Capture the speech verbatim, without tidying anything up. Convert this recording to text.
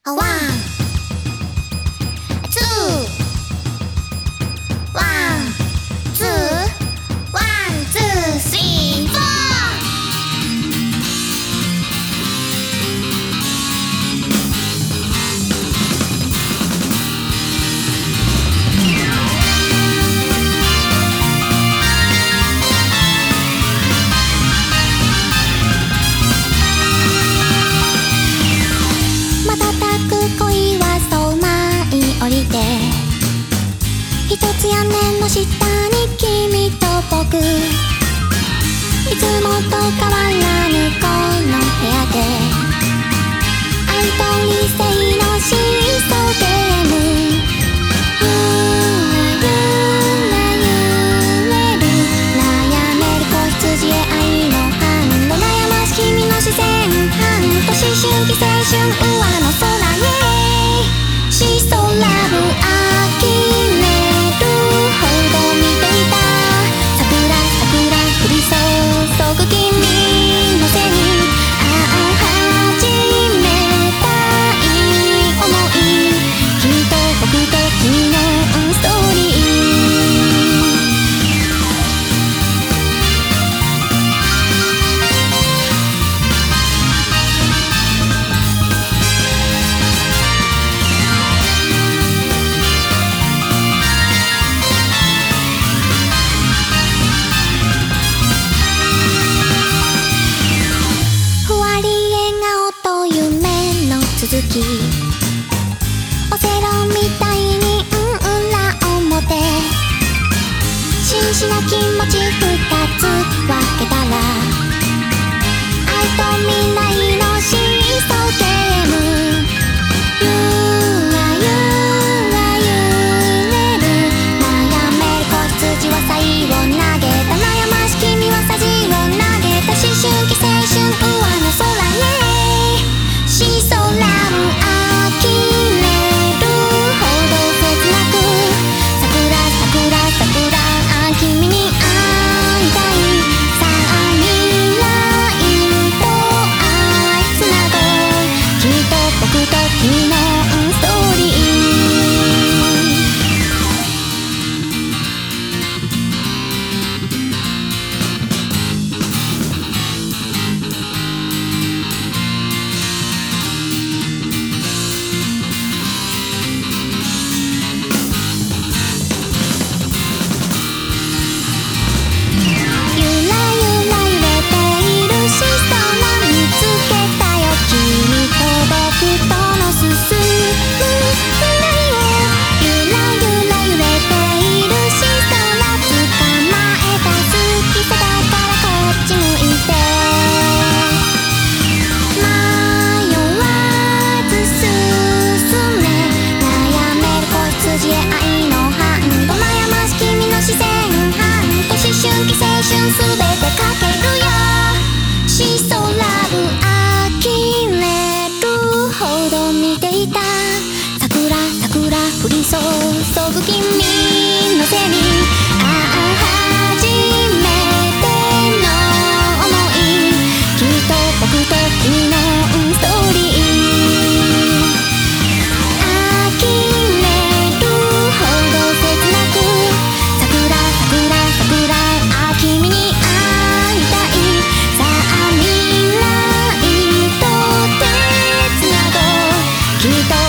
ワン、ツー、ワン、ツー、ワン、ツー、スリー、フォー。恋はそう舞い降りて一つ屋根の下に君と僕、いつもと変わらぬこの部屋で愛と理性のシーソーゲーム。ゆらゆら揺れる悩める子羊へ愛のハンド、悩まし君の視線、半年思春期青春上の空へシソラブ呆れるほど見ていた。桜桜降り注ぐ君の背にああ始めたい想い、君と僕と君のストーリー。続きオセロみたいにうん裏表、真摯な気持ち二つ分けたら愛と未来のシーソーゲーム。ゆらゆら揺れる悩める子羊はサイを投げた、悩まし君はサジを投げた、思春期青春上の空へシソラブ呆れるほど切なく、桜桜桜あ君に会いたい。さあ未来と愛つなごう、君と僕と君のストーリー。降り注ぐ君の背にああ初めての想い、君と僕と君のストーリー。呆れるほど切なく、桜桜桜あ君に会いたい。さあ未来と手つなごう、君と